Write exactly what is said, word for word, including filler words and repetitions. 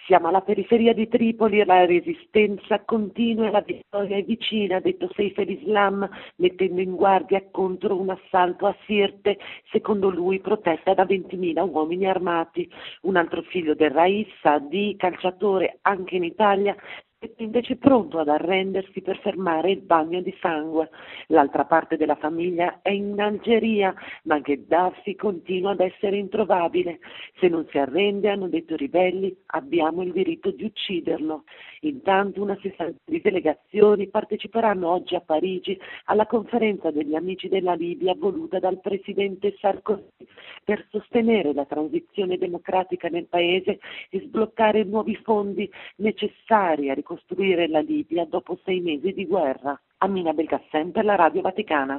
Siamo alla periferia di Tripoli e la resistenza continua e la vittoria è vicina, ha detto Saif el-Islam, mettendo in guardia contro un assalto a Sirte, secondo lui protetta da ventimila uomini armati. Un altro figlio del Rais, Saadi, calciatore anche in Italia, è invece pronto ad arrendersi per fermare il bagno di sangue. L'altra parte della famiglia è in Algeria, ma Gheddafi continua ad essere introvabile. Se non si arrende, hanno detto i ribelli, abbiamo il diritto di ucciderlo. Intanto una sessantina di delegazioni parteciperanno oggi a Parigi alla conferenza degli amici della Libia voluta dal presidente Sarkozy per sostenere la transizione democratica nel paese e sbloccare nuovi fondi necessari a ricostruire la Libia dopo sei mesi di guerra. Amina Belkacem per la Radio Vaticana.